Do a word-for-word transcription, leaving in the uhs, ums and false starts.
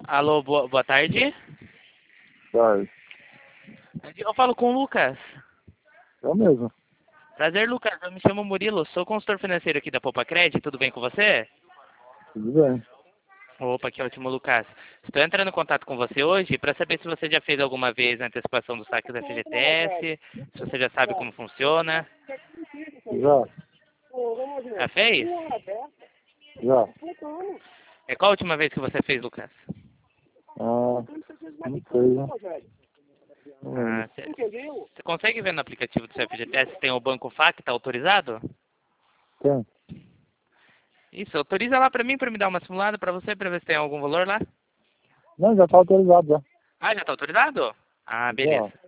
Alô, boa, boa tarde. Tarde. Eu falo com o Lucas. É mesmo. Prazer, Lucas. Eu me chamo Murilo, sou consultor financeiro aqui da Poupa Cred. Tudo bem com você? Tudo bem. Opa, que ótimo, Lucas. Estou entrando em contato com você hoje para saber se você já fez alguma vez a antecipação do saque do F G T S, se você já sabe como funciona. Já? Já fez? Já. É qual a última vez que você fez, Lucas? Ah, não sei, né? Não Ah, lembro. você consegue ver no aplicativo do seu F G T S se tem o Banco F A Q, está autorizado? Tem? Isso, autoriza lá para mim, para me dar uma simulada para você, para ver se tem algum valor lá. Não, já tá autorizado já. Ah, já está autorizado? Ah, Já. beleza.